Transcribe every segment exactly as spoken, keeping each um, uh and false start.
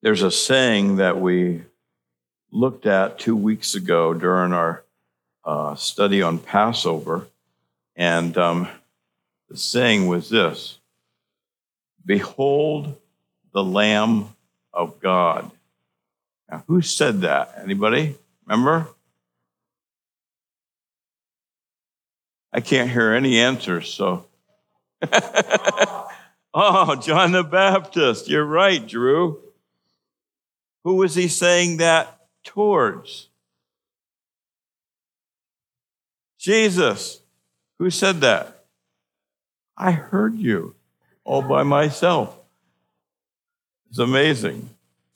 There's a saying that we looked at two weeks ago during our uh, study on Passover, and um, the saying was this: "Behold the Lamb of God." Now, who said that? Anybody remember? I can't hear any answers, so. Oh, John the Baptist. You're right, Drew. Who was he saying that towards? Jesus. Who said that? I heard you all by myself. It's amazing.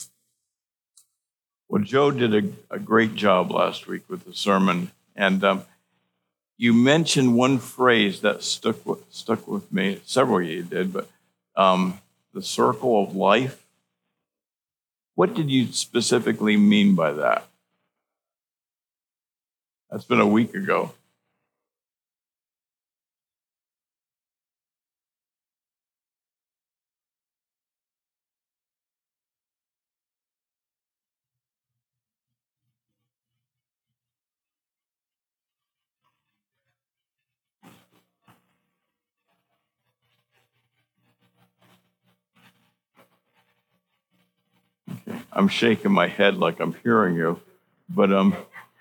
Well, Joe did a, a great job last week with the sermon, and um, you mentioned one phrase that stuck with, stuck with me. Several of you did, but um, the circle of life. What did you specifically mean by that? That's been a week ago. I'm shaking my head like I'm hearing you, but um,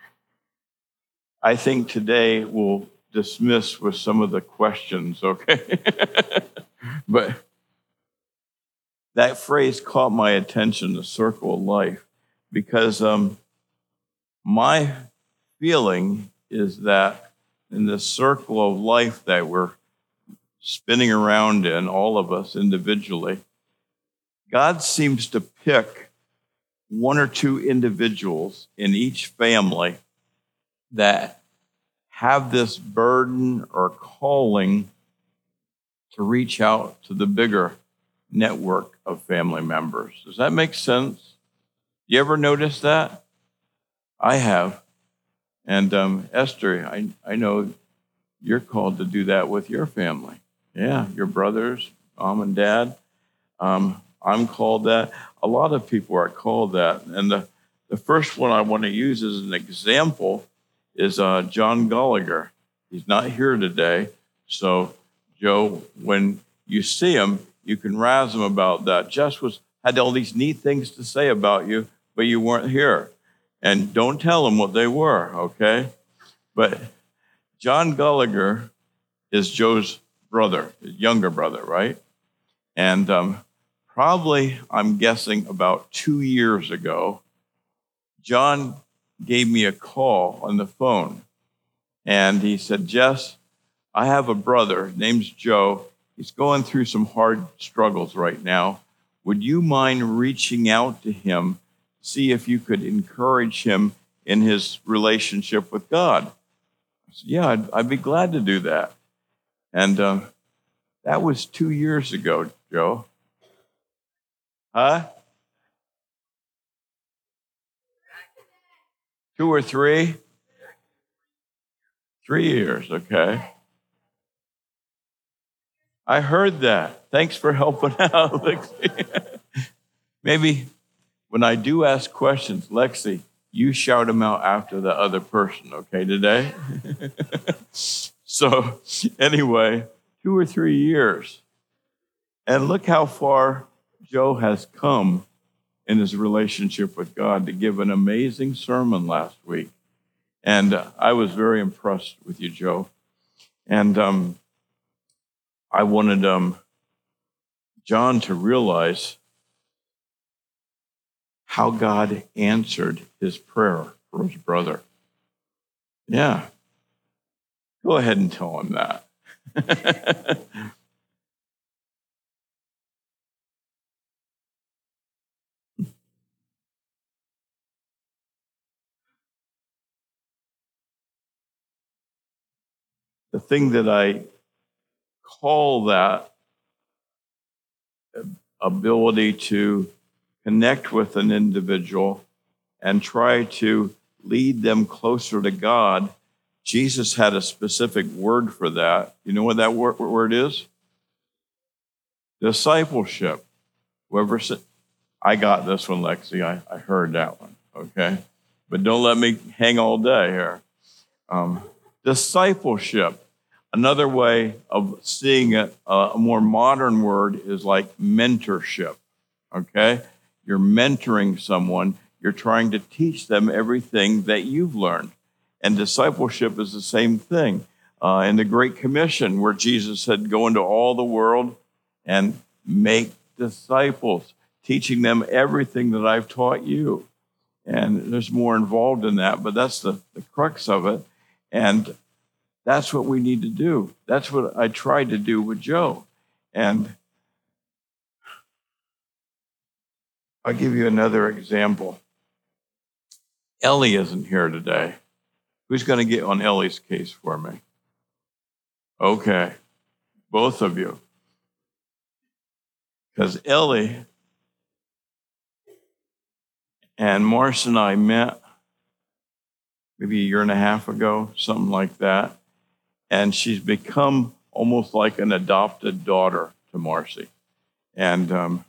I think today we'll dismiss with some of the questions, okay? But that phrase caught my attention, the circle of life, because um, my feeling is that in the circle of life that we're spinning around in, all of us individually, God seems to pick one or two individuals in each family that have this burden or calling to reach out to the bigger network of family members. Does that make sense? You ever notice that? I have. And um, Esther, I, I know you're called to do that with your family. Yeah, your brothers, mom and dad. Um, I'm called that. A lot of people are called that. And the, the first one I want to use as an example is uh, John Gallagher. He's not here today. So, Joe, when you see him, you can razz him about that. Jess was had all these neat things to say about you, but you weren't here. And don't tell him what they were, okay? But John Gallagher is Joe's brother, his younger brother, right? And um, probably, I'm guessing, about two years ago, John gave me a call on the phone. And he said, Jess, I have a brother, his name's Joe. He's going through some hard struggles right now. Would you mind reaching out to him, see if you could encourage him in his relationship with God? I said, yeah, I'd, I'd be glad to do that. And uh, that was two years ago, Joe. Huh? Two or three? Three years, okay. I heard that. Thanks for helping out, Lexi. Maybe when I do ask questions, Lexi, you shout them out after the other person, okay, today? So, anyway, two or three years. And look how far Joe has come in his relationship with God to give an amazing sermon last week. And uh, I was very impressed with you, Joe. And um, I wanted um, John to realize how God answered his prayer for his brother. Yeah. Go ahead and tell him that. The thing that I call that ability to connect with an individual and try to lead them closer to God, Jesus had a specific word for that. You know what that word is? Discipleship. Whoever said, I got this one, Lexi. I, I heard that one, okay? But don't let me hang all day here. Um, discipleship. Another way of seeing it, uh, a more modern word is like mentorship, okay? You're mentoring someone. You're trying to teach them everything that you've learned. And discipleship is the same thing. Uh, in the Great Commission, where Jesus said, go into all the world and make disciples, teaching them everything that I've taught you. And there's more involved in that, but that's the, the crux of it. And that's what we need to do. That's what I tried to do with Joe. And I'll give you another example. Ellie isn't here today. Who's going to get on Ellie's case for me? Okay, both of you. Because Ellie and Marcia and I met maybe a year and a half ago, something like that. And she's become almost like an adopted daughter to Marcy. And um,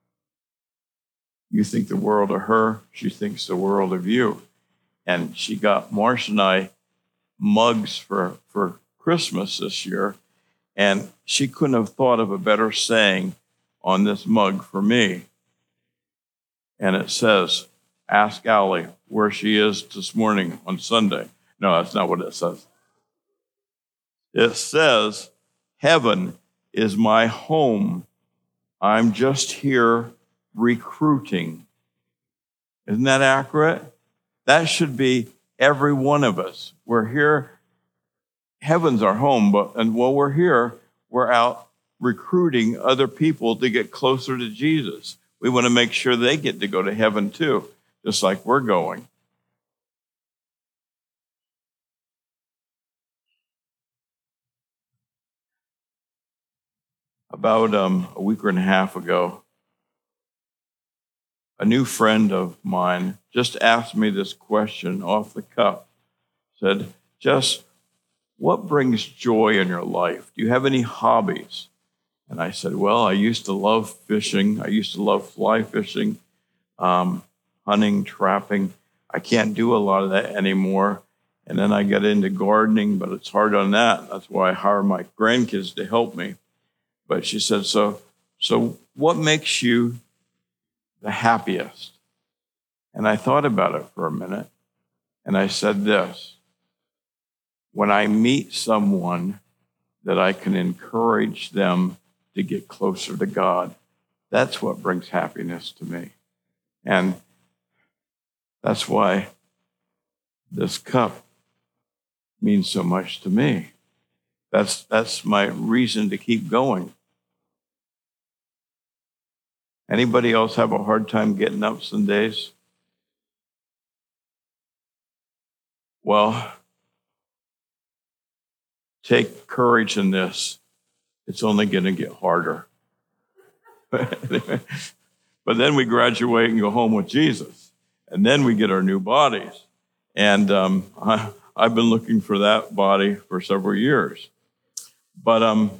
you think the world of her, she thinks the world of you. And she got Marcia and I mugs for, for Christmas this year. And she couldn't have thought of a better saying on this mug for me. And it says, ask Allie where she is this morning on Sunday. No, that's not what it says. It says, heaven is my home. I'm just here recruiting. Isn't that accurate? That should be every one of us. We're here. Heaven's our home, but and while we're here, we're out recruiting other people to get closer to Jesus. We want to make sure they get to go to heaven too, just like we're going. About um, a week and a half ago, a new friend of mine just asked me this question off the cuff. Said, Jess, what brings joy in your life? Do you have any hobbies? And I said, well, I used to love fishing. I used to love fly fishing, um, hunting, trapping. I can't do a lot of that anymore. And then I got into gardening, but it's hard on that. That's why I hire my grandkids to help me. But she said, so, so what makes you the happiest? And I thought about it for a minute. And I said this, when I meet someone that I can encourage them to get closer to God, that's what brings happiness to me. And that's why this cup means so much to me. That's, that's my reason to keep going. Anybody else have a hard time getting up some days? Well, take courage in this. It's only going to get harder. But then we graduate and go home with Jesus. And then we get our new bodies. And um, I, I've been looking for that body for several years. But um,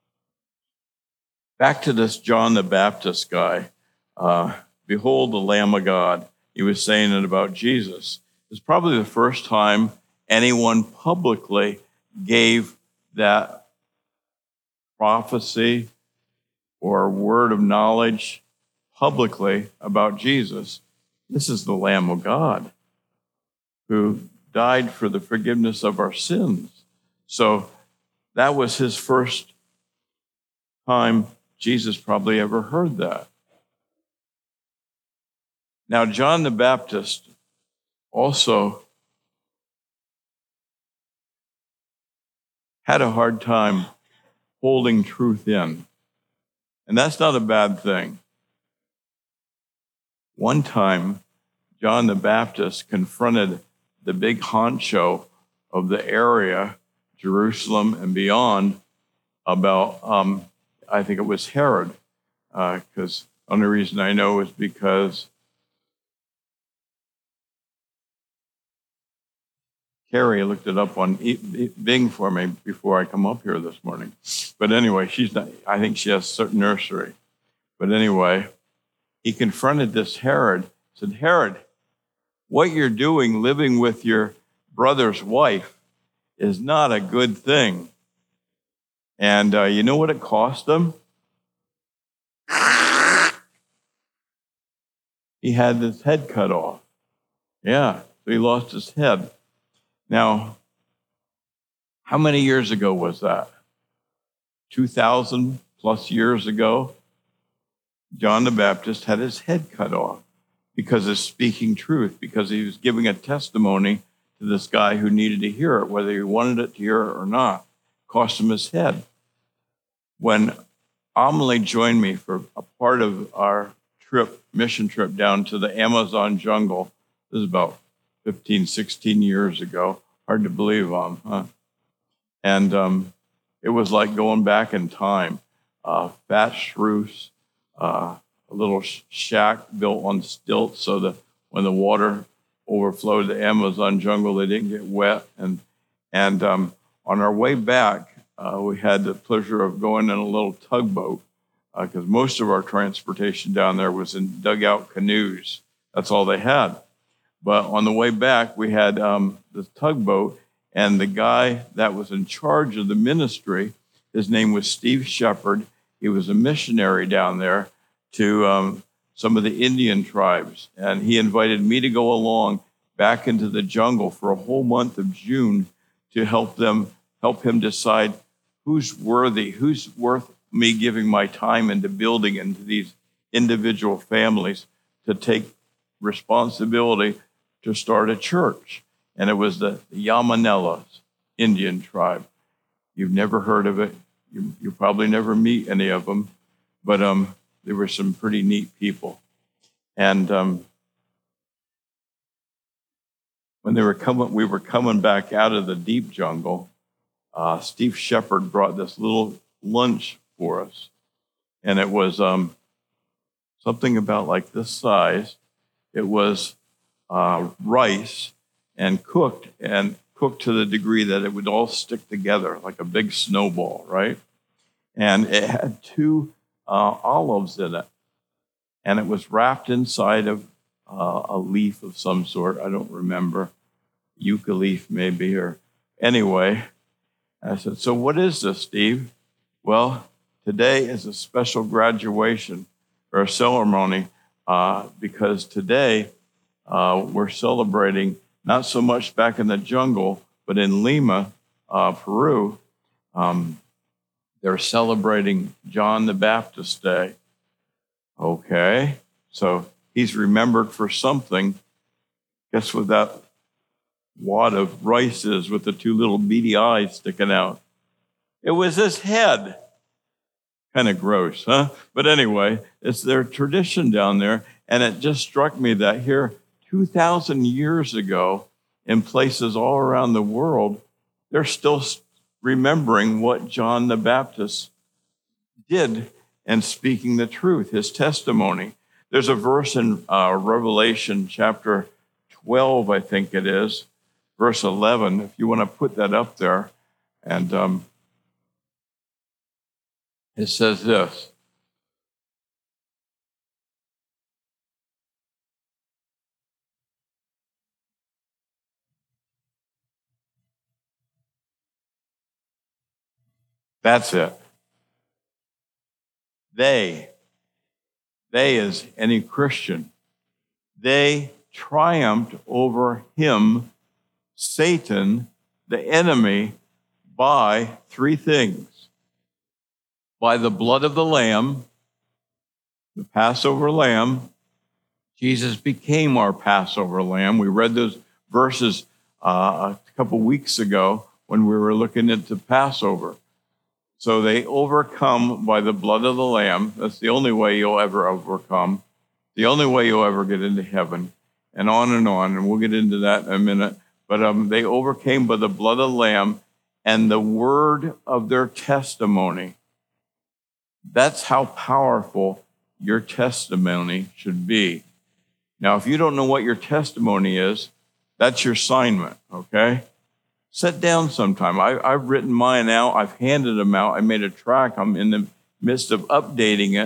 back to this John the Baptist guy. Uh, Behold the Lamb of God. He was saying it about Jesus. It's probably the first time anyone publicly gave that prophecy or word of knowledge publicly about Jesus. This is the Lamb of God who died for the forgiveness of our sins. So that was his first time Jesus probably ever heard that. Now, John the Baptist also had a hard time holding truth in. And that's not a bad thing. One time, John the Baptist confronted the big honcho of the area, Jerusalem and beyond, about, um, I think it was Herod, because uh, the only reason I know is because Carrie looked it up on Bing for me before I come up here this morning. But anyway, she's not, I think she has certain nursery. But anyway, he confronted this Herod, said, Herod, what you're doing, living with your brother's wife, is not a good thing. And uh, you know what it cost him? He had his head cut off. Yeah, so he lost his head. Now, how many years ago was that? two thousand plus years ago, John the Baptist had his head cut off because of speaking truth, because he was giving a testimony to this guy who needed to hear it, whether he wanted it to hear it or not. Cost him his head. When Amelie joined me for a part of our trip, mission trip down to the Amazon jungle, this is about fifteen, sixteen years ago. Hard to believe, um, huh? And um, it was like going back in time. Uh, thatched roofs, uh, a little shack built on stilts so that when the water overflowed the Amazon jungle, they didn't get wet. And and um, on our way back, uh, we had the pleasure of going in a little tugboat because uh, most of our transportation down there was in dugout canoes. That's all they had. But on the way back, we had um, the tugboat, and the guy that was in charge of the ministry, his name was Steve Shepard. He was a missionary down there to um, some of the Indian tribes. And he invited me to go along back into the jungle for a whole month of June to help them, help him decide who's worthy, who's worth me giving my time into building into these individual families to take responsibility to start a church. And it was the Yamanellas Indian tribe. You've never heard of it. You, you probably never meet any of them, but um, they were some pretty neat people. And um, when they were coming, we were coming back out of the deep jungle. Uh, Steve Shepard brought this little lunch for us, and it was um, something about like this size. It was uh, rice and cooked and cooked to the degree that it would all stick together like a big snowball, right? And it had two uh, olives in it, and it was wrapped inside of uh, a leaf of some sort. I don't remember, yucca leaf maybe, or anyway. I said, so what is this, Steve? Well, today is a special graduation or a ceremony uh, because today uh, we're celebrating not so much back in the jungle, but in Lima, uh, Peru, um, they're celebrating John the Baptist Day. Okay, so he's remembered for something. Guess what that wad of rice is with the two little beady eyes sticking out? It was his head. Kind of gross, huh? But anyway, it's their tradition down there, and it just struck me that here, two thousand years ago, in places all around the world, they're still remembering what John the Baptist did and speaking the truth, his testimony. There's a verse in uh, Revelation chapter twelve, I think it is, verse eleven, if you want to put that up there. And um, it says this. That's it. They, they is any Christian, they triumphed over him, Satan, the enemy, by three things. By the blood of the Lamb, the Passover Lamb. Jesus became our Passover Lamb. We read those verses uh, a couple weeks ago when we were looking at the Passover. So they overcome by the blood of the Lamb. That's the only way you'll ever overcome. The only way you'll ever get into heaven. And on and on. And we'll get into that in a minute. But um, they overcame by the blood of the Lamb and the word of their testimony. That's how powerful your testimony should be. Now, if you don't know what your testimony is, that's your assignment, okay? Sit down sometime. I, I've written mine out. I've handed them out. I made a track. I'm in the midst of updating it.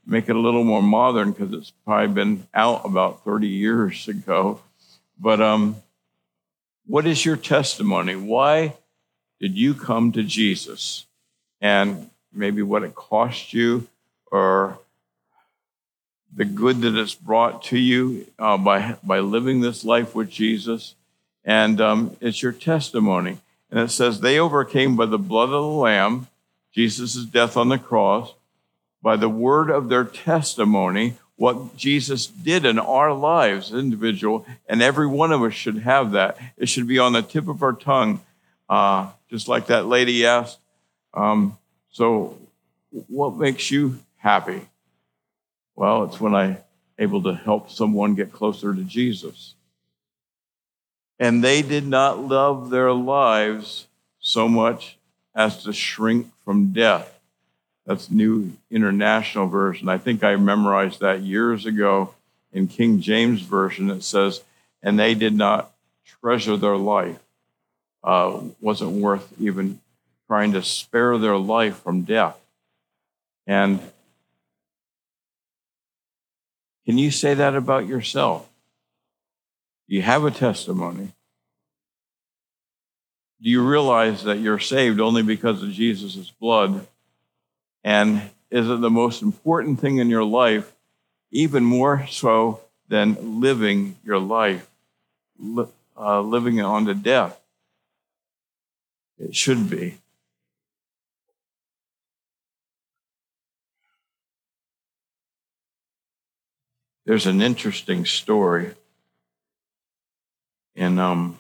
make it a little more modern because it's probably been out about thirty years ago. But um, what is your testimony? Why did you come to Jesus? And maybe what it cost you, or the good that it's brought to you uh, by, by living this life with Jesus. And um, it's your testimony. And it says, they overcame by the blood of the Lamb, Jesus' death on the cross, by the word of their testimony, what Jesus did in our lives, individual, and every one of us should have that. It should be on the tip of our tongue, uh, just like that lady asked. Um, so what makes you happy? Well, it's when I'm able to help someone get closer to Jesus. And they did not love their lives so much as to shrink from death. That's New International Version. I think I memorized that years ago. In King James Version, it says, and they did not treasure their life. Uh, wasn't worth even trying to spare their life from death. And can you say that about yourself? Do you have a testimony? Do you realize that you're saved only because of Jesus' blood? And is it the most important thing in your life, even more so than living your life, li- uh, living it on to death? It should be. There's an interesting story in um,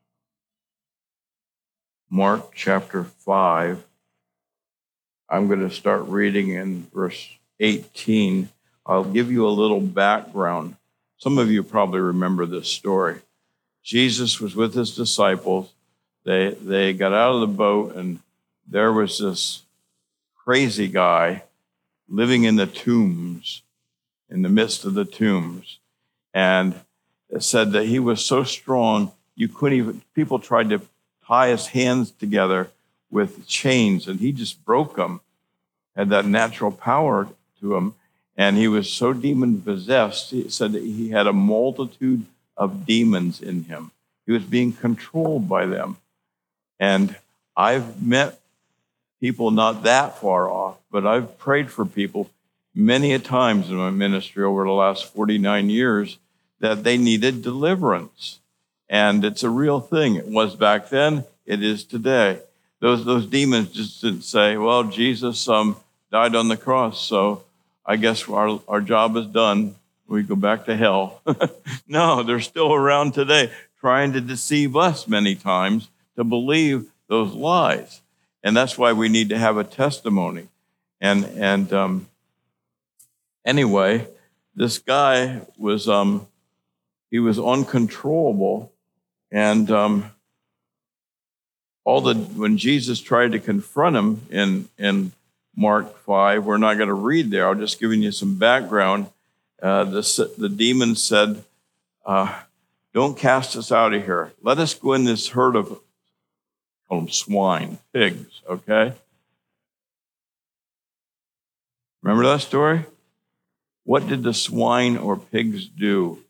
Mark chapter five. I'm going to start reading in verse eighteen. I'll give you a little background. Some of you probably remember this story. Jesus was with his disciples. They, they got out of the boat, and there was this crazy guy living in the tombs, in the midst of the tombs. And it said that he was so strong, you couldn't even, people tried to tie his hands together with chains, and he just broke them, had that natural power to him. And he was so demon-possessed, he said that he had a multitude of demons in him. He was being controlled by them. And I've met people not that far off, but I've prayed for people many a times in my ministry over the last forty-nine years that they needed deliverance. And it's a real thing. It was back then, it is today. Those those demons just didn't say, well, Jesus um, died on the cross, so I guess our, our job is done. We go back to hell. No, they're still around today, trying to deceive us many times to believe those lies. And that's why we need to have a testimony. And and um, anyway, this guy was um, he was uncontrollable, and um, all the when Jesus tried to confront him in in Mark five, we're not going to read there. I'm just giving you some background. Uh, the the demon said, uh, "Don't cast us out of here. Let us go in this herd of call them swine, pigs." Okay, remember that story? What did the swine or pigs do?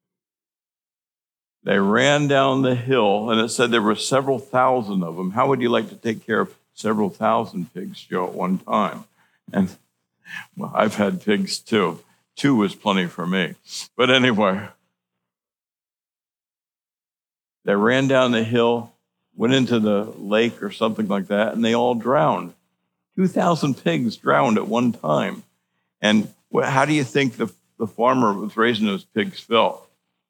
They ran down the hill, and it said there were several thousand of them. How would you like to take care of several thousand pigs, Joe, at one time? And well, I've had pigs too. Two was plenty for me. But anyway, they ran down the hill, went into the lake or something like that, and they all drowned. two thousand pigs drowned at one time. And how do you think the, the farmer who was raising those pigs felt?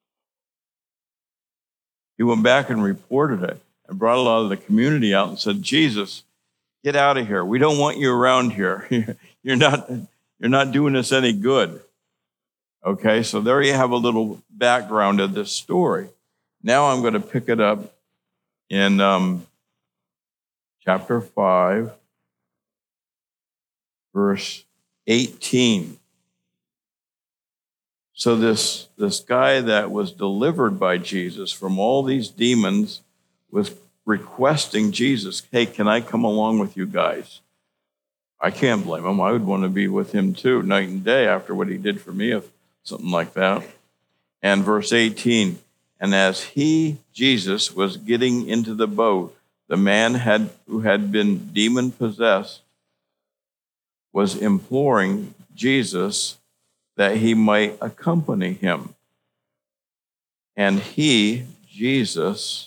He went back and reported it and brought a lot of the community out and said, Jesus, get out of here. We don't want you around here. You're not, you're not doing us any good. Okay, so there you have a little background of this story. Now I'm going to pick it up in um, chapter five, verse eighteen. So this, this guy that was delivered by Jesus from all these demons was requesting Jesus, hey, can I come along with you guys? I can't blame him. I would want to be with him too, night and day, after what he did for me, if something like that. And verse eighteen, and as he, Jesus, was getting into the boat, the man had who had been demon-possessed was imploring Jesus that he might accompany him. And he, Jesus,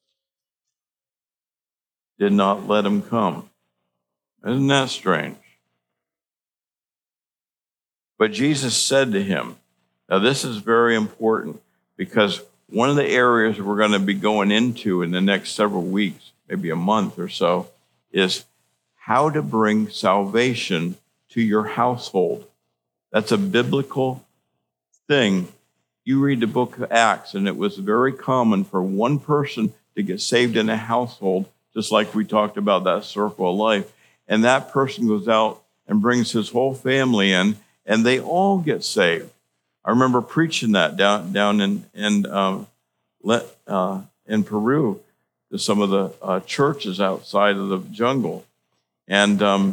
did not let him come. Isn't that strange? But Jesus said to him, now this is very important, because one of the areas we're going to be going into in the next several weeks, maybe a month or so, is how to bring salvation to your household. That's a biblical thing. You read the book of Acts, and it was very common for one person to get saved in a household, just like we talked about that circle of life. And that person goes out and brings his whole family in, and they all get saved. I remember preaching that down down in in um, let, uh, in Peru to some of the uh, churches outside of the jungle, and um,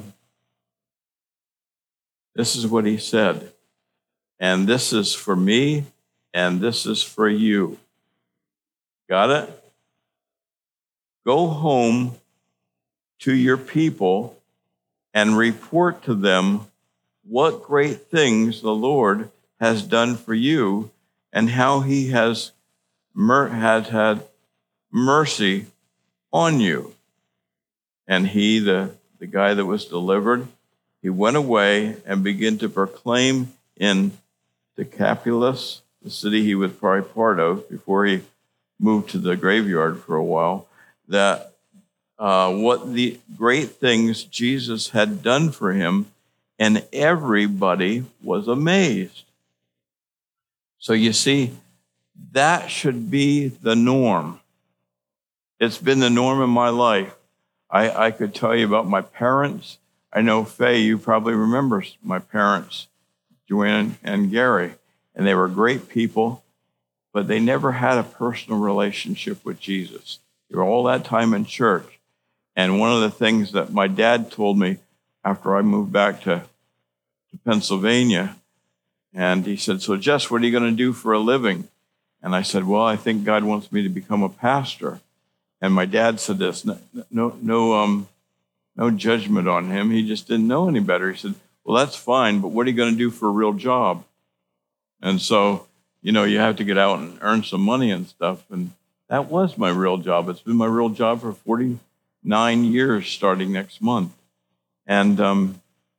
this is what he said. And this is for me, and this is for you. Got it? Go home to your people and report to them what great things the Lord has done for you and how he has, mer- has had mercy on you. And he, the, the guy that was delivered, he went away and began to proclaim in Decapolis, the city he was probably part of before he moved to the graveyard for a while, that uh, what the great things Jesus had done for him, and everybody was amazed. So you see, that should be the norm. It's been the norm in my life. I, I could tell you about my parents. I know, Faye, you probably remember my parents, Joanne and Gary, and they were great people, but they never had a personal relationship with Jesus. They were all that time in church. And one of the things that my dad told me after I moved back to, to Pennsylvania, and he said, so Jess, what are you going to do for a living? And I said, well, I think God wants me to become a pastor. And my dad said this, no, no, no, um, no judgment on him. He just didn't know any better. He said, well, that's fine, but what are you going to do for a real job? And so, you know, you have to get out and earn some money and stuff. And that was my real job. It's been my real job for forty-nine years starting next month. And um,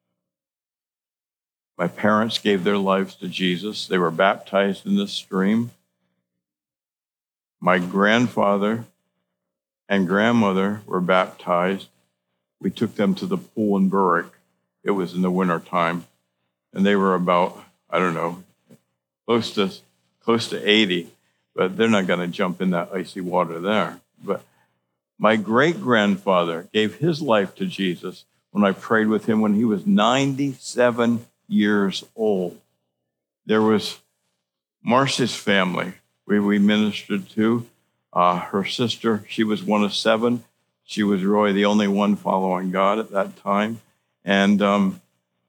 my parents gave their lives to Jesus. They were baptized in this stream. My grandfather and grandmother were baptized. We took them to the pool in Berwick. It was in the winter time. And they were about, I don't know, close to close to eighty, but they're not going to jump in that icy water there. But my great-grandfather gave his life to Jesus when I prayed with him when he was ninety-seven years old. There was Marcy's family we, we ministered to. Uh, her sister, she was one of seven. She was really the only one following God at that time. And um,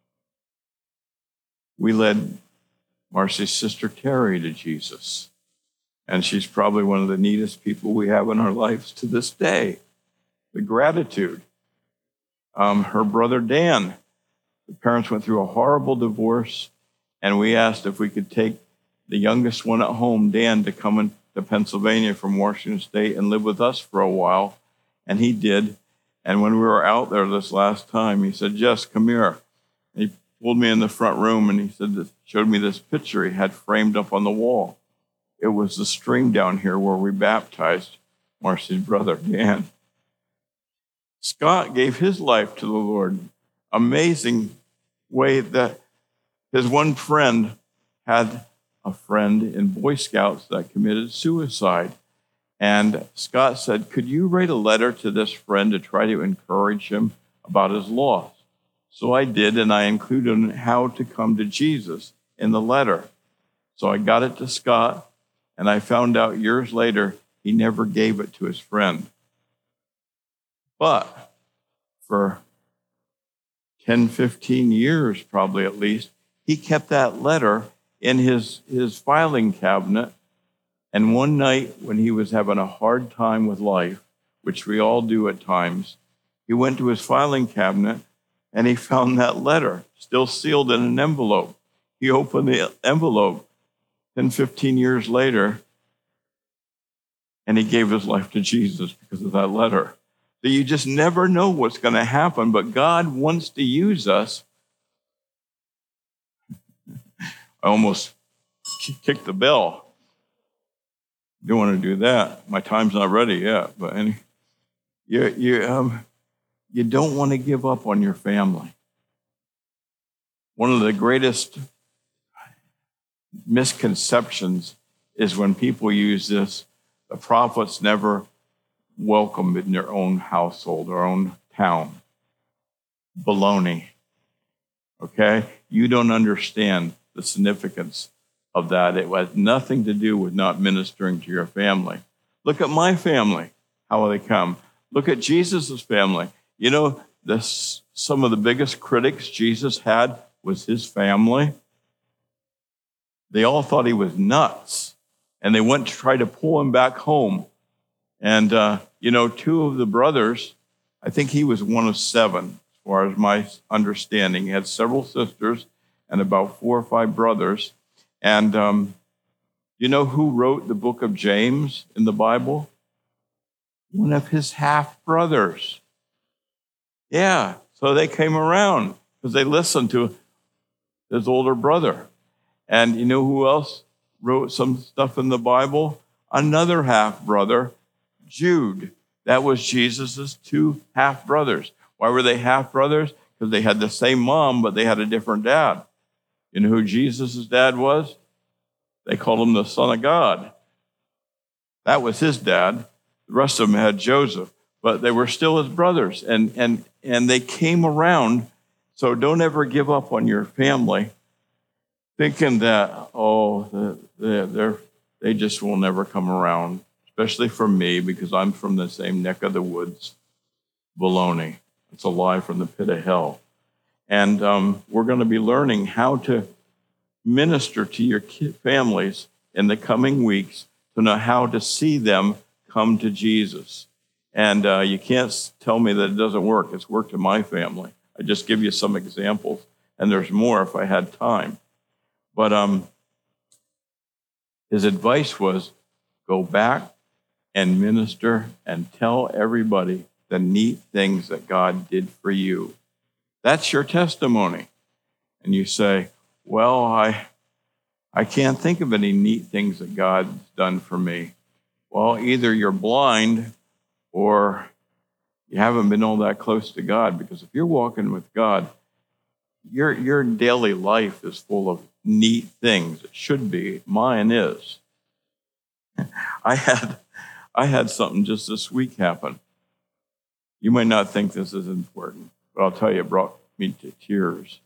we led Marcy's sister Carrie to Jesus. And she's probably one of the neatest people we have in our lives to this day. The gratitude. Um, her brother Dan, the parents went through a horrible divorce, and we asked if we could take the youngest one at home, Dan, to come in to Pennsylvania from Washington State and live with us for a while. And he did. And when we were out there this last time, he said, Jess, come here. And he pulled me in the front room, and he said, this, showed me this picture he had framed up on the wall. It was the stream down here where we baptized Marcy's brother, Dan. Scott gave his life to the Lord. Amazing way that his one friend had a friend in Boy Scouts that committed suicide. And Scott said, could you write a letter to this friend to try to encourage him about his loss? So I did, and I included how to come to Jesus in the letter. So I got it to Scott, and I found out years later he never gave it to his friend. But for ten, fifteen years, probably at least, he kept that letter in his, his filing cabinet. And one night when he was having a hard time with life, which we all do at times, he went to his filing cabinet and he found that letter still sealed in an envelope. He opened the envelope ten, fifteen years later, and he gave his life to Jesus because of that letter. So you just never know what's going to happen, but God wants to use us. I almost kicked the bell. Don't want to do that. My time's not ready yet. But any, you, you, um, you don't want to give up on your family. One of the greatest misconceptions is when people use this, the prophets never welcome in their own household, their own town. Baloney. Okay? You don't understand the significance of that. It has nothing to do with not ministering to your family. Look at my family, how they come. Look at Jesus' family. You know, this, some of the biggest critics Jesus had was his family. They all thought he was nuts, and they went to try to pull him back home. And, uh, you know, two of the brothers, I think he was one of seven, as far as my understanding. He had several sisters and about four or five brothers. And um, you know who wrote the book of James in the Bible? One of his half-brothers. Yeah, so they came around because they listened to his older brother. And you know who else wrote some stuff in the Bible? Another half-brother, Jude. That was Jesus' two half-brothers. Why were they half-brothers? Because they had the same mom, but they had a different dad. You know who Jesus' dad was? They called him the Son of God. That was his dad. The rest of them had Joseph, but they were still his brothers, and and and they came around. So don't ever give up on your family, thinking that oh they they they just will never come around. Especially for me, because I'm from the same neck of the woods. Baloney. It's a lie from the pit of hell. And um, we're going to be learning how to minister to your families in the coming weeks to know how to see them come to Jesus. And uh, you can't tell me that it doesn't work. It's worked in my family. I just give you some examples, and there's more if I had time. But um, his advice was, go back and minister and tell everybody the neat things that God did for you. That's your testimony. And you say, well, I I can't think of any neat things that God's done for me. Well, either you're blind or you haven't been all that close to God, because if you're walking with God, your, your daily life is full of neat things. It should be. Mine is. I had I had something just this week happen. You might not think this is important, but I'll tell you, it brought me to tears.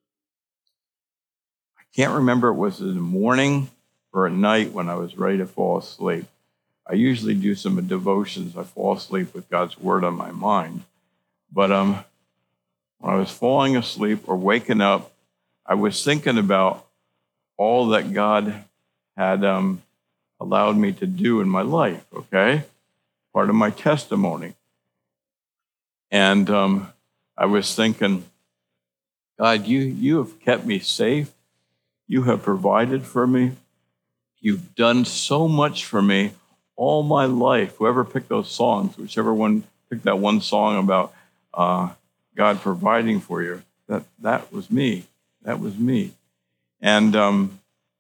I can't remember if it was in the morning or at night when I was ready to fall asleep. I usually do some devotions. I fall asleep with God's word on my mind. But um, when I was falling asleep or waking up, I was thinking about all that God had um, allowed me to do in my life, okay? Part of my testimony. And um, I was thinking, God, you, you have kept me safe. You have provided for me. You've done so much for me all my life. Whoever picked those songs, whichever one picked that one song about uh, God providing for you, that, that was me. That was me. And um,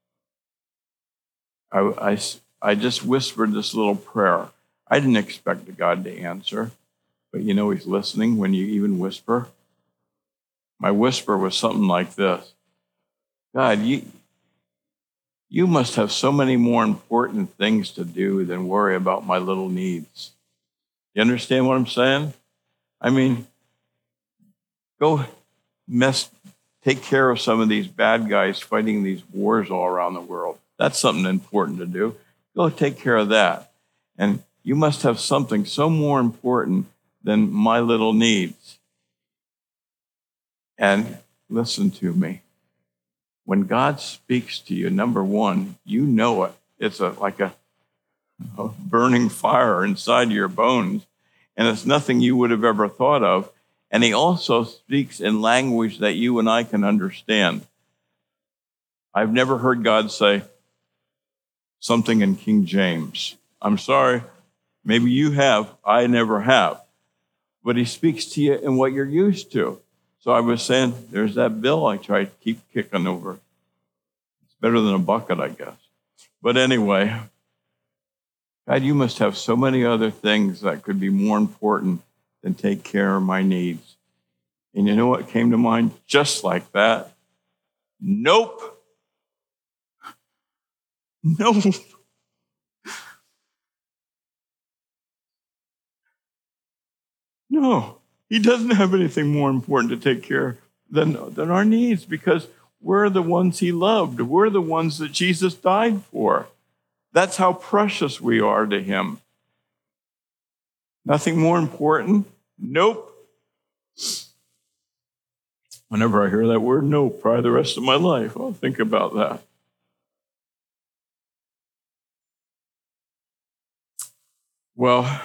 I, I, I just whispered this little prayer. I didn't expect God to answer, but you know he's listening when you even whisper. My whisper was something like this. God, you, you must have so many more important things to do than worry about my little needs. You understand what I'm saying? I mean, go mess, take care of some of these bad guys fighting these wars all around the world. That's something important to do. Go take care of that. And you must have something so more important than my little needs. And listen to me. When God speaks to you, number one, you know it. It's a, like a, a burning fire inside your bones, and it's nothing you would have ever thought of. And he also speaks in language that you and I can understand. I've never heard God say something in King James. I'm sorry, maybe you have, I never have. But he speaks to you in what you're used to. So I was saying, there's that bill I try to keep kicking over. It's better than a bucket, I guess. But anyway, God, you must have so many other things that could be more important than take care of my needs. And you know what came to mind just like that? Nope. Nope. No, he doesn't have anything more important to take care than, than our needs, because we're the ones he loved. We're the ones that Jesus died for. That's how precious we are to him. Nothing more important? Nope. Whenever I hear that word nope, probably the rest of my life, I'll think about that. Well,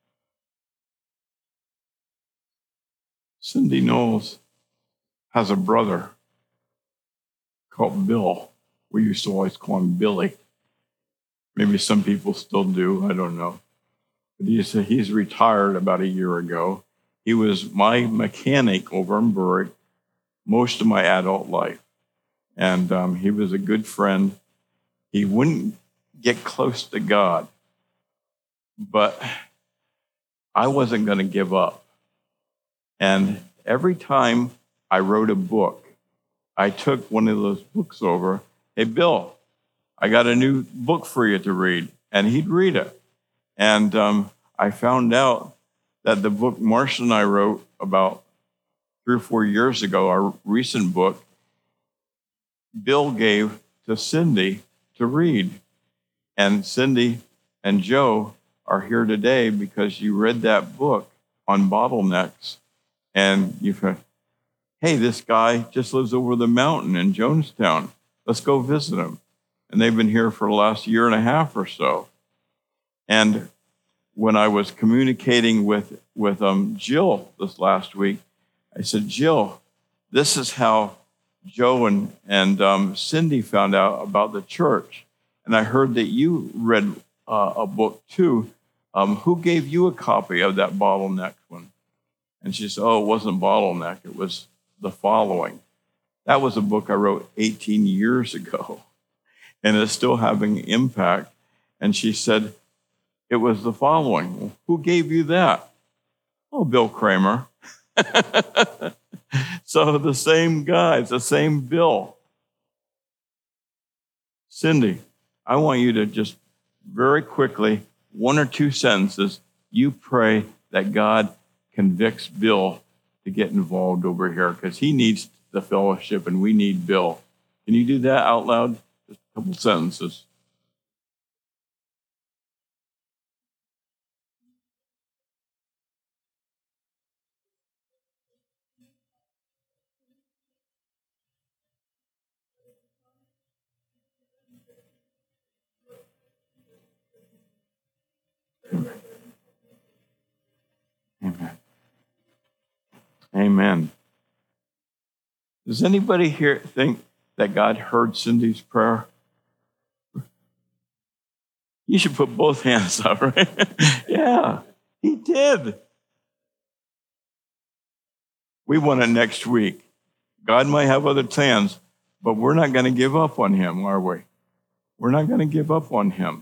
Cindy Knowles has a brother called Bill. We used to always call him Billy. Maybe some people still do, I don't know. But he's, he's retired about a year ago. He was my mechanic over in Berwick most of my adult life. And um, he was a good friend. He wouldn't get close to God, but I wasn't going to give up. And every time I wrote a book, I took one of those books over. Hey, Bill, I got a new book for you to read. And he'd read it. And um, I found out that the book Marcia and I wrote about three or four years ago, our recent book, Bill gave to Cindy to read. And Cindy and Joe are here today because you read that book on bottlenecks. And you've heard, hey, this guy just lives over the mountain in Jonestown. Let's go visit him. And they've been here for the last year and a half or so. And when I was communicating with, with um, Jill this last week, I said, Jill, this is how Joe and, and um, Cindy found out about the church. And I heard that you read uh, a book too. Um, who gave you a copy of that bottleneck one? And she said, oh, it wasn't Bottleneck. It was The Following. That was a book I wrote eighteen years ago. And it's still having impact. And she said, it was The Following. Well, who gave you that? Oh, Bill Kramer. So the same guy, it's the same Bill. Cindy, I want you to just very quickly, one or two sentences, you pray that God convicts Bill to get involved over here because he needs the fellowship and we need Bill. Can you do that out loud? Just a couple sentences. Amen. Amen. Does anybody here think that God heard Cindy's prayer? You should put both hands up, right? Yeah, he did. We want it next week. God might have other plans, but we're not going to give up on him, are we? We're not going to give up on him.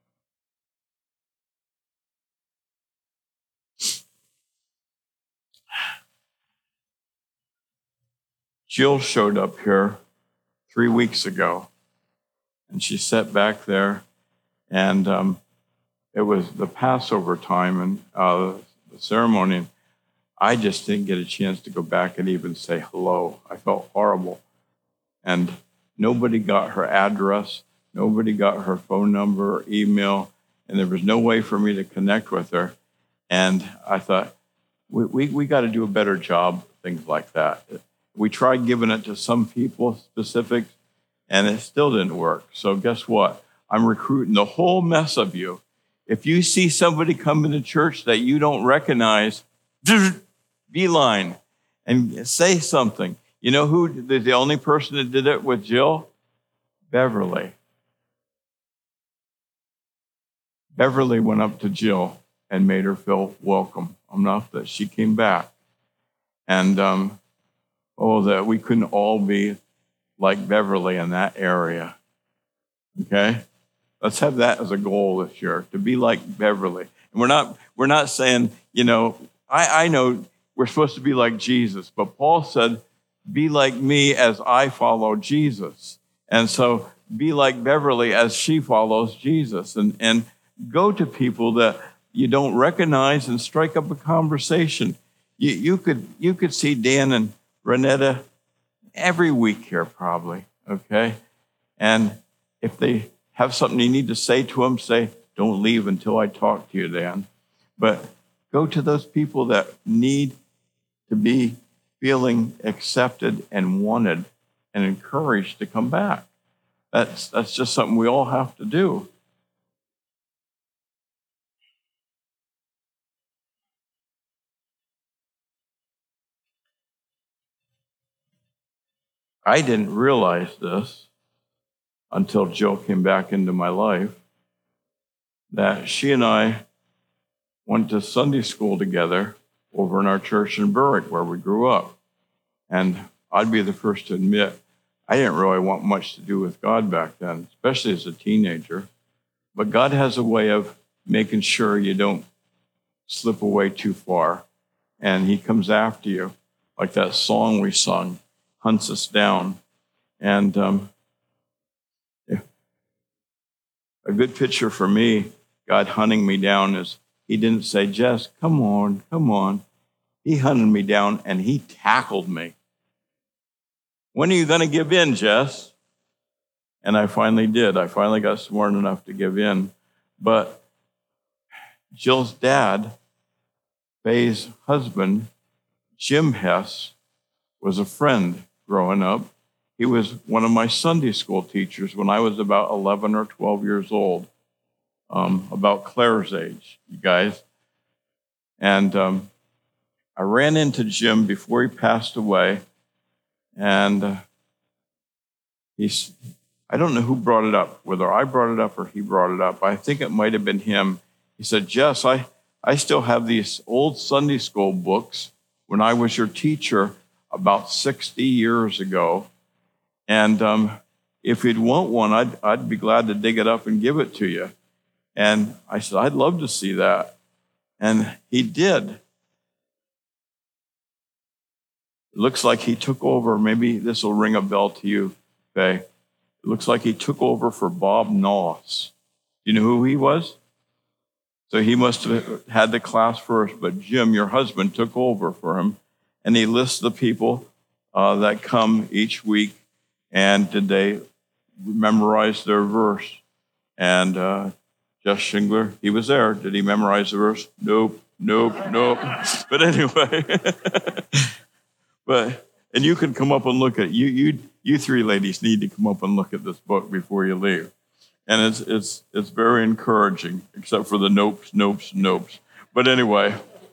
Jill showed up here three weeks ago, and she sat back there, and um, it was the Passover time and uh, the ceremony. I just didn't get a chance to go back and even say hello. I felt horrible. And nobody got her address. Nobody got her phone number or email. And there was no way for me to connect with her. And I thought, we we, we got to do a better job, things like that. We tried giving it to some people specific, and it still didn't work. So guess what? I'm recruiting the whole mess of you. If you see somebody come into church that you don't recognize, beeline and say something. You know who the only person that did it with Jill? Beverly. Beverly went up to Jill and made her feel welcome enough that she came back. And um, oh, that we couldn't all be like Beverly in that area. Okay? Let's have that as a goal this year, to be like Beverly. And we're not we're not saying, you know, I, I know we're supposed to be like Jesus, but Paul said, be like me as I follow Jesus. And so be like Beverly as she follows Jesus. And, and go to people that you don't recognize and strike up a conversation. You, you could you could see Dan and Renetta every week here probably, okay? And if they have something you need to say to them, say, don't leave until I talk to you, Dan. But go to those people that need to be feeling accepted and wanted and encouraged to come back. That's, that's just something we all have to do. I didn't realize this until Jill came back into my life, that she and I went to Sunday school together over in our church in Berwick, where we grew up. And I'd be the first to admit, I didn't really want much to do with God back then, especially as a teenager. But God has a way of making sure you don't slip away too far. And he comes after you, like that song we sung, hunts us down. And um, a good picture for me, God hunting me down, is he didn't say, Jess, come on, come on. He hunted me down and he tackled me. When are you going to give in, Jess? And I finally did. I finally got smart enough to give in. But Jill's dad, Faye's husband, Jim Hess, was a friend growing up. He was one of my Sunday school teachers when I was about eleven or twelve years old, um, about Claire's age, you guys. And um, I ran into Jim before he passed away, and uh, he's, I don't know who brought it up, whether I brought it up or he brought it up. I think it might have been him. He said, Jess, I, I still have these old Sunday school books when I was your teacher about sixty years ago. And um, if you'd want one, I'd, I'd be glad to dig it up and give it to you. And I said, I'd love to see that. And he did. It looks like he took over. Maybe this will ring a bell to you, Faye. It looks like he took over for Bob Noss. Do you know who he was? So he must have had the class first, but Jim, your husband, took over for him. And he lists the people uh, that come each week. And did they memorize their verse? And uh, Jess Shingler, he was there. Did he memorize the verse? Nope, nope, nope. But anyway, but and you can come up and look at it. You, you, you three ladies need to come up and look at this book before you leave. And it's it's it's very encouraging, except for the nopes, nopes, nopes. But anyway,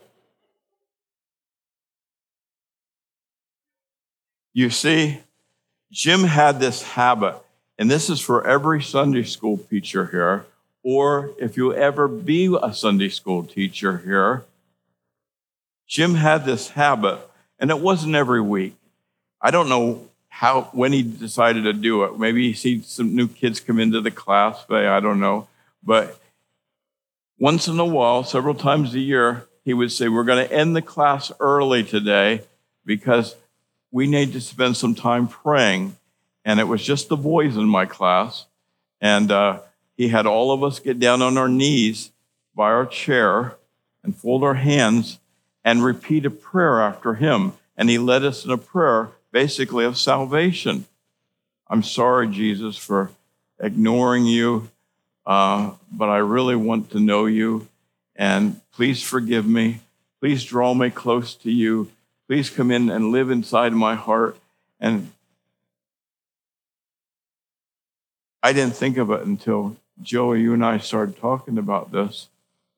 you see, Jim had this habit, and this is for every Sunday school teacher here, or if you ever be a Sunday school teacher here. Jim had this habit, and it wasn't every week. I don't know how when he decided to do it. Maybe he sees some new kids come into the class, I don't know. But once in a while, several times a year, he would say, we're going to end the class early today because we need to spend some time praying. And it was just the boys in my class. And uh, he had all of us get down on our knees by our chair and fold our hands and repeat a prayer after him. And he led us in a prayer, basically, of salvation. I'm sorry, Jesus, for ignoring you, uh, but I really want to know you. And please forgive me. Please draw me close to you. Please come in and live inside my heart. And I didn't think of it until Joey, you and I started talking about this.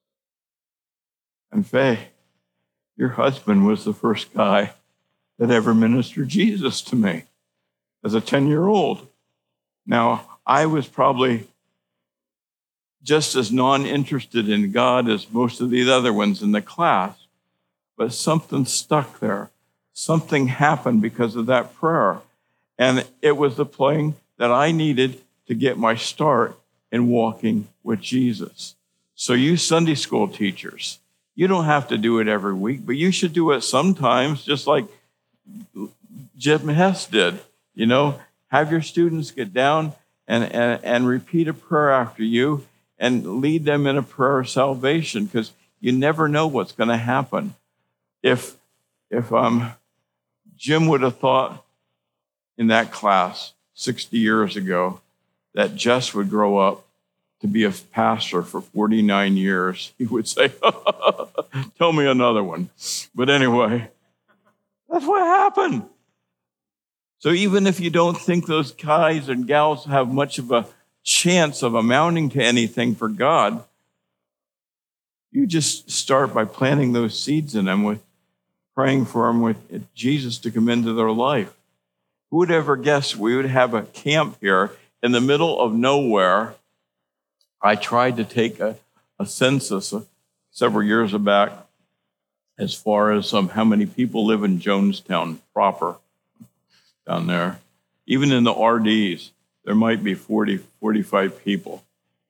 And Faye, your husband was the first guy that ever ministered Jesus to me as a ten-year-old. Now, I was probably just as non-interested in God as most of the other ones in the class, but something stuck there. Something happened because of that prayer. And it was the thing that I needed to get my start in walking with Jesus. So you Sunday school teachers, you don't have to do it every week, but you should do it sometimes, just like Jim Hess did. You know, have your students get down and, and, and repeat a prayer after you and lead them in a prayer of salvation, because you never know what's going to happen. If, if um, Jim would have thought in that class sixty years ago that Jess would grow up to be a pastor for forty-nine years, he would say, tell me another one. But anyway, that's what happened. So even if you don't think those guys and gals have much of a chance of amounting to anything for God, you just start by planting those seeds in them, with praying for them with Jesus to come into their life. Who would ever guess we would have a camp here in the middle of nowhere? I tried to take a, a census uh, several years back as far as um, how many people live in Jonestown proper down there. Even in the R Ds, there might be forty, forty-five people.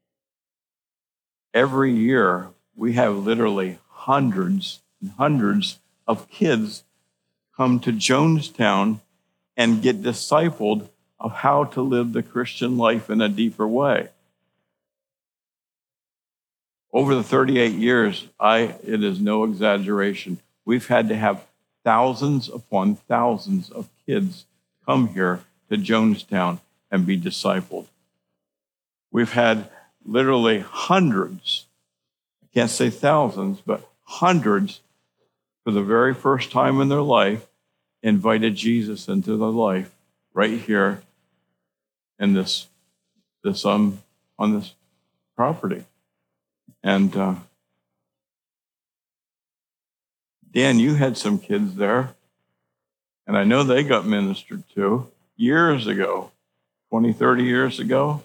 Every year, we have literally hundreds and hundreds of kids come to Jonestown and get discipled of how to live the Christian life in a deeper way. Over the thirty-eight years, I, it is no exaggeration, we've had to have thousands upon thousands of kids come here to Jonestown and be discipled. We've had literally hundreds, I can't say thousands, but hundreds for the very first time in their life invited Jesus into their life right here in this, this um, on this property. And uh, Dan, you had some kids there, and I know they got ministered to years ago, twenty, thirty years ago.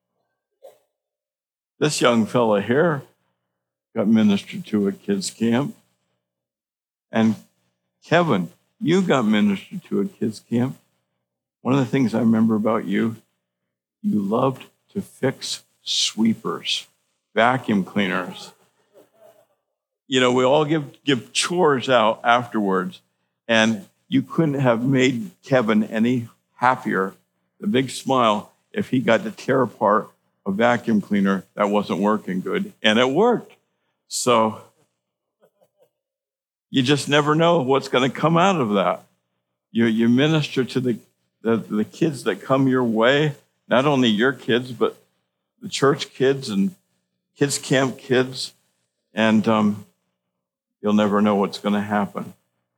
This young fella here got ministered to at kids' camp. And Kevin, you got ministered to at kids' camp. One of the things I remember about you, you loved to fix sweepers, vacuum cleaners. You know, we all give, give chores out afterwards, and you couldn't have made Kevin any happier, the big smile, if he got to tear apart a vacuum cleaner that wasn't working good, and it worked. So you just never know what's going to come out of that. You, you minister to the, the, the kids that come your way, not only your kids, but the church kids and kids camp kids, and um, you'll never know what's going to happen.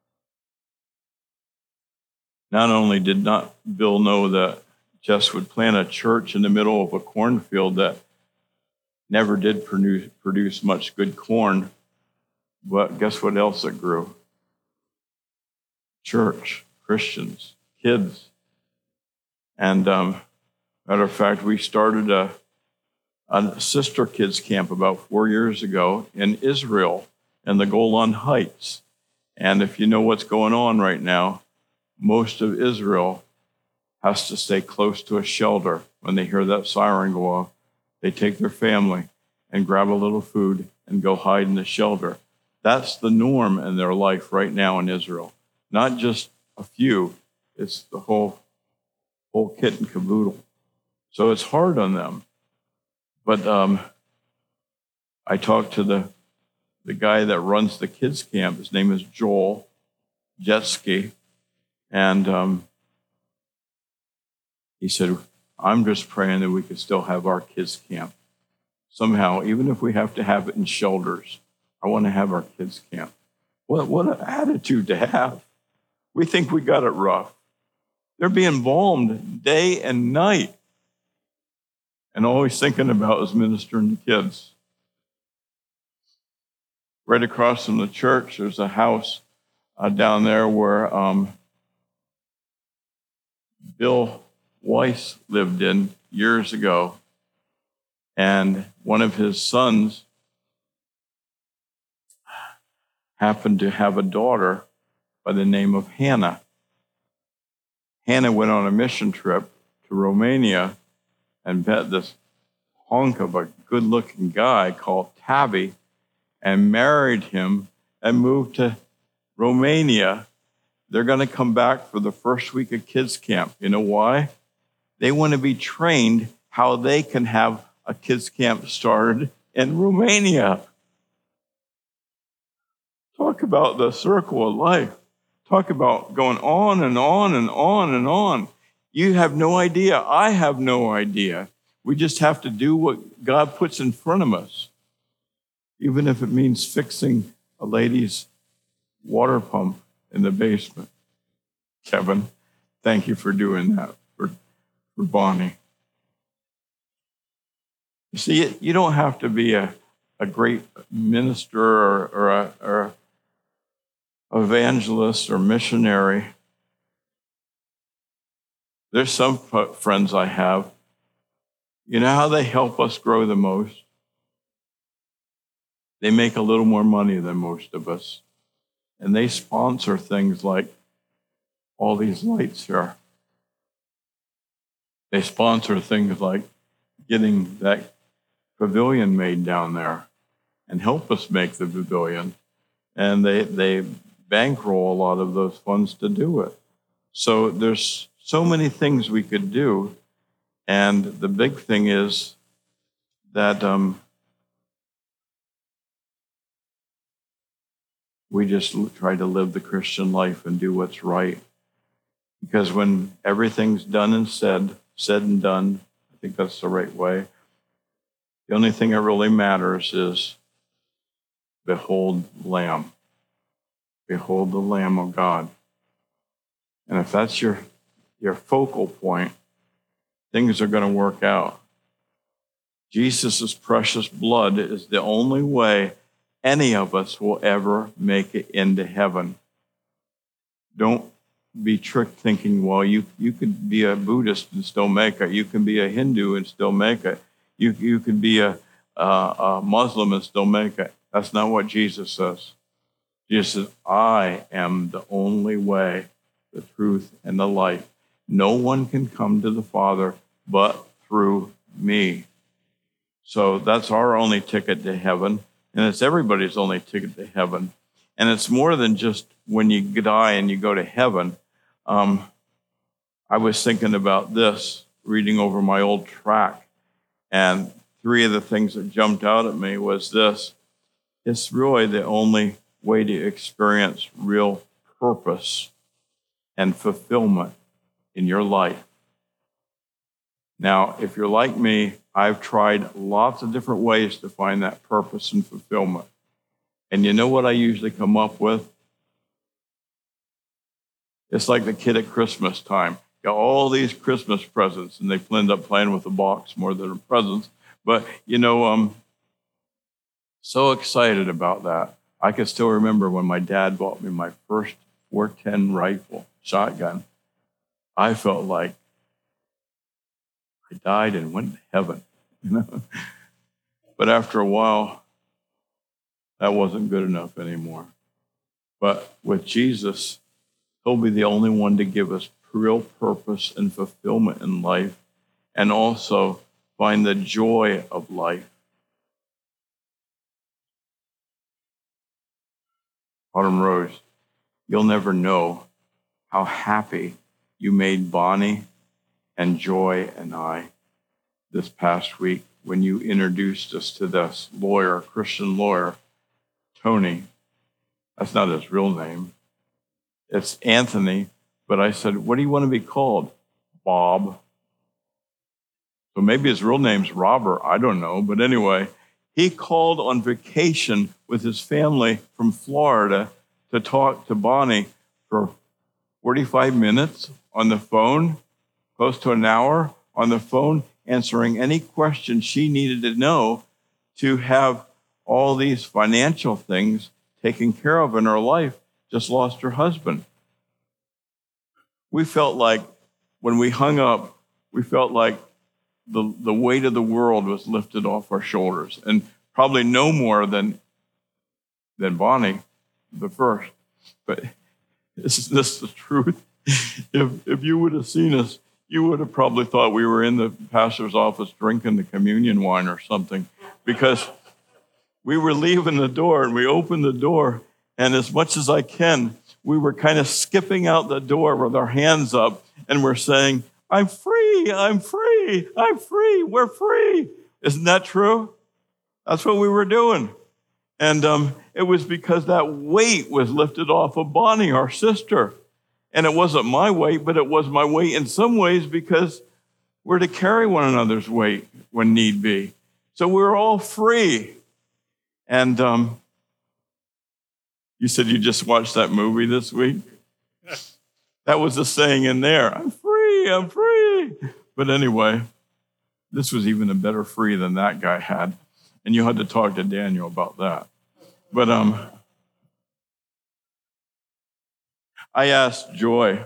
Not only did not Bill know that Jess would plant a church in the middle of a cornfield that never did produce, produce much good corn, but guess what else it grew? Church, Christians, kids. And um, matter of fact, we started a, a sister kids camp about four years ago in Israel in the Golan Heights. And if you know what's going on right now, most of Israel has to stay close to a shelter. When they hear that siren go off, they take their family and grab a little food and go hide in the shelter. That's the norm in their life right now in Israel. Not just a few, it's the whole, whole kit and caboodle. So it's hard on them. But um, I talked to the, the guy that runs the kids camp. His name is Joel Jetski. And um, he said, I'm just praying that we could still have our kids camp. Somehow, even if we have to have it in shelters, I want to have our kids camp. What, what an attitude to have. We think we got it rough. They're being balmed day and night. And all he's thinking about is ministering to kids. Right across from the church, there's a house uh, down there where um, Bill Weiss lived in years ago. And one of his sons happened to have a daughter by the name of Hannah. Hannah went on a mission trip to Romania and met this hunk of a good-looking guy called Tabby and married him and moved to Romania. They're going to come back for the first week of kids camp. You know why? They want to be trained how they can have a kids camp started in Romania. Talk about the circle of life. Talk about going on and on and on and on. You have no idea. I have no idea. We just have to do what God puts in front of us, even if it means fixing a lady's water pump in the basement. Kevin, thank you for doing that for, for Bonnie. You see, you don't have to be a, a great minister or, or a, or a evangelist or missionary. There's some friends I have. You know how they help us grow the most? They make a little more money than most of us. And they sponsor things like all these lights here. They sponsor things like getting that pavilion made down there and help us make the pavilion. And they, they bankroll a lot of those funds to do it. So there's so many things we could do. And the big thing is that um, we just try to live the Christian life and do what's right. Because when everything's done and said, said and done, I think that's the right way. The only thing that really matters is, behold the Lamb. Behold the Lamb of God. And if that's your, your focal point, things are going to work out. Jesus' precious blood is the only way any of us will ever make it into heaven. Don't be tricked thinking, well, you, you could be a Buddhist and still make it. You can be a Hindu and still make it. You, you could be a, a, a Muslim and still make it. That's not what Jesus says. Jesus says, I am the only way, the truth, and the life. No one can come to the Father but through me. So that's our only ticket to heaven, and it's everybody's only ticket to heaven. And it's more than just when you die and you go to heaven. Um, I was thinking about this, reading over my old track, and three of the things that jumped out at me was this. It's really the only way to experience real purpose and fulfillment in your life. Now, if you're like me, I've tried lots of different ways to find that purpose and fulfillment. And you know what I usually come up with? It's like the kid at Christmas time. Got all these Christmas presents, and they end up playing with the box more than the presents. But, you know, I'm so excited about that. I can still remember when my dad bought me my first four ten rifle, shotgun. I felt like I died and went to heaven, you know. But after a while, that wasn't good enough anymore. But with Jesus, he'll be the only one to give us real purpose and fulfillment in life, and also find the joy of life. Autumn Rose, you'll never know how happy you made Bonnie and Joy and I this past week when you introduced us to this lawyer, Christian lawyer, Tony. That's not his real name. It's Anthony, but I said, what do you want to be called? Bob. So maybe his real name's Robert, I don't know. But anyway, he called on vacation with his family from Florida to talk to Bonnie for forty-five minutes on the phone, close to an hour on the phone, answering any question she needed to know to have all these financial things taken care of in her life. Just lost her husband. We felt like when we hung up, we felt like the, the weight of the world was lifted off our shoulders, and probably no more than, than Bonnie, the first. But isn't this the truth? If, if you would have seen us, you would have probably thought we were in the pastor's office drinking the communion wine or something, because we were leaving the door and we opened the door, and as much as I can, we were kind of skipping out the door with our hands up, and we're saying, I'm free, I'm free, I'm free, we're free. Isn't that true? That's what we were doing. And um, it was because that weight was lifted off of Bonnie, our sister. And it wasn't my weight, but it was my weight in some ways, because we're to carry one another's weight when need be. So we're all free. And um, you said you just watched that movie this week? That was the saying in there, I'm free, I'm free. But anyway, this was even a better free than that guy had. And you had to talk to Daniel about that. But um, I asked Joy,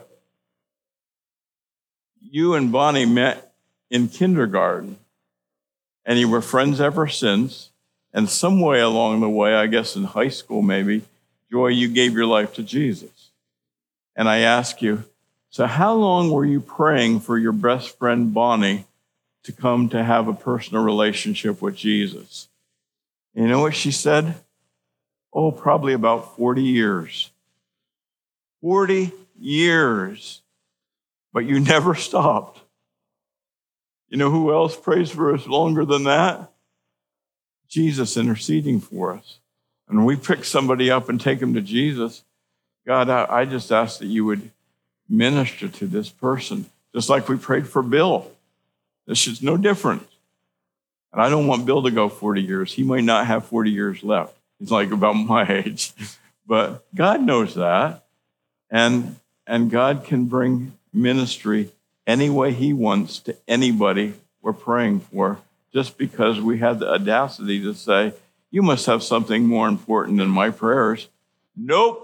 you and Bonnie met in kindergarten, and you were friends ever since. And some way along the way, I guess in high school maybe, Joy, you gave your life to Jesus. And I asked you, so how long were you praying for your best friend Bonnie to come to have a personal relationship with Jesus? And you know what she said? Oh, probably about forty years. forty years. But you never stopped. You know who else prays for us longer than that? Jesus interceding for us. And when we pick somebody up and take them to Jesus, God, I, I just ask that you would minister to this person, just like we prayed for Bill. This is no different. And I don't want Bill to go forty years. He might not have forty years left. He's like about my age. But God knows that. And, and God can bring ministry any way he wants to anybody we're praying for, just because we had the audacity to say, you must have something more important than my prayers. Nope.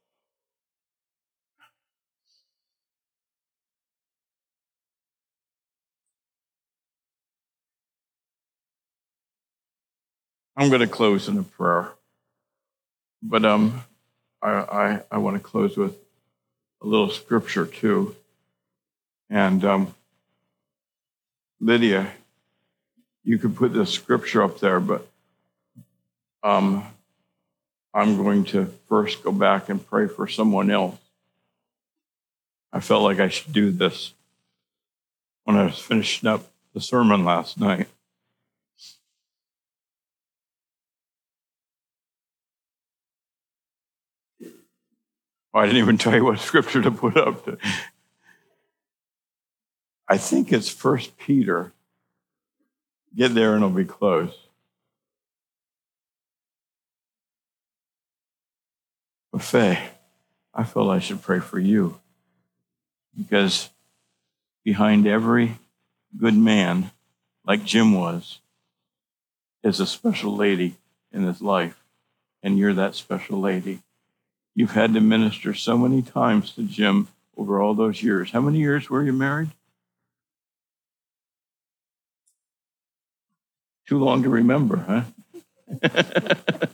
I'm going to close in a prayer. But um, I, I, I want to close with a little scripture too. And um, Lydia, you could put this scripture up there, but um, I'm going to first go back and pray for someone else. I felt like I should do this when I was finishing up the sermon last night. Oh, I didn't even tell you what scripture to put up. To. I think it's First Peter. Get there and it'll be close. But Faye, I felt I should pray for you, because behind every good man, like Jim was, is a special lady in his life, and you're that special lady. You've had to minister so many times to Jim over all those years. How many years were you married? Too long to remember, huh?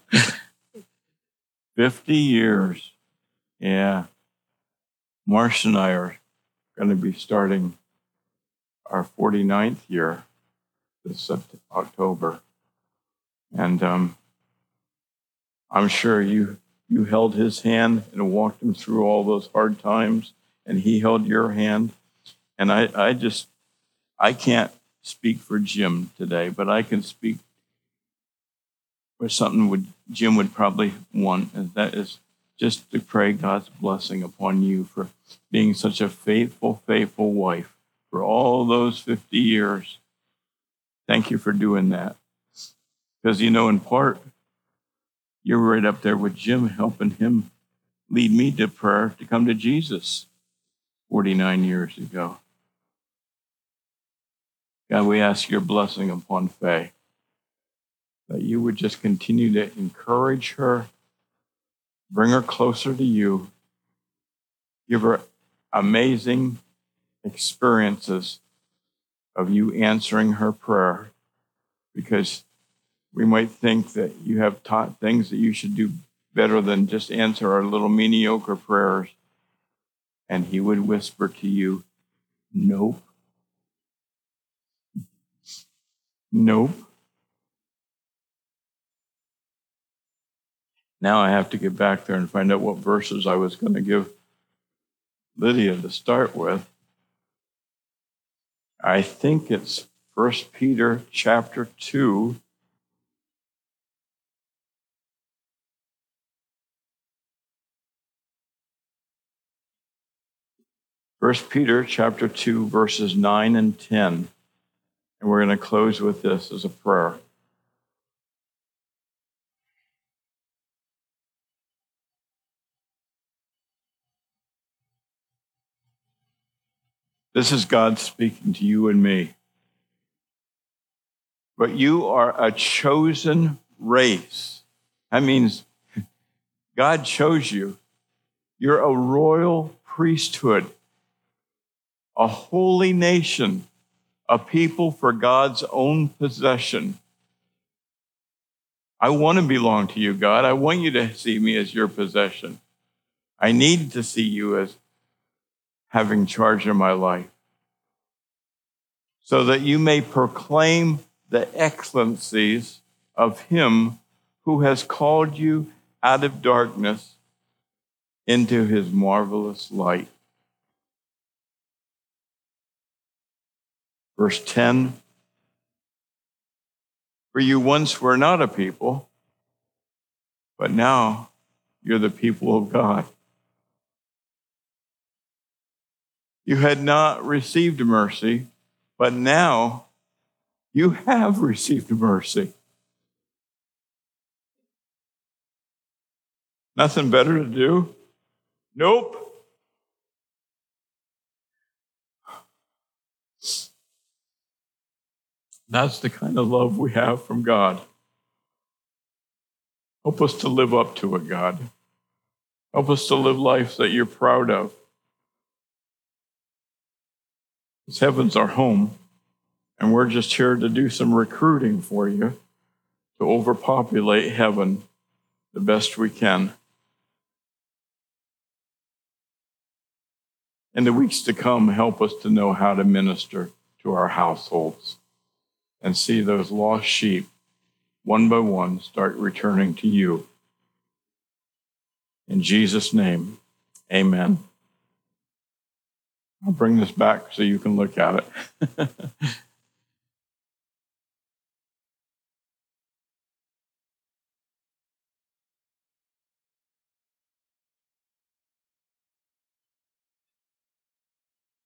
fifty years. Yeah. Marsh and I are going to be starting our forty-ninth year this October. And um, I'm sure you you held his hand and walked him through all those hard times, and he held your hand. And I, I just, I can't speak for Jim today, but I can speak for something would Jim would probably want, and that is just to pray God's blessing upon you for being such a faithful, faithful wife for all those fifty years. Thank you for doing that. Because, you know, in part, you're right up there with Jim, helping him lead me to prayer to come to Jesus. forty-nine years ago. God, we ask your blessing upon Faye, that you would just continue to encourage her, bring her closer to you, give her amazing experiences of you answering her prayer, because we might think that you have taught things that you should do better than just answer our little mediocre prayers. And he would whisper to you, nope, nope. Now I have to get back there and find out what verses I was going to give Lydia to start with. I think it's First Peter chapter two. First Peter chapter two, verses nine and ten. And we're going to close with this as a prayer. This is God speaking to you and me. But you are a chosen race. That means God chose you. You're a royal priesthood, a holy nation, a people for God's own possession. I want to belong to you, God. I want you to see me as your possession. I need to see you as having charge of my life, so that you may proclaim the excellencies of him who has called you out of darkness into his marvelous light. Verse ten, for you once were not a people, but now you're the people of God. You had not received mercy, but now you have received mercy. Nothing better to do? Nope. That's the kind of love we have from God. Help us to live up to it, God. Help us to live lives that you're proud of. Because heaven's our home, and we're just here to do some recruiting for you to overpopulate heaven the best we can. In the weeks to come, help us to know how to minister to our households and see those lost sheep, one by one, start returning to you. In Jesus' name, amen. I'll bring this back so you can look at it.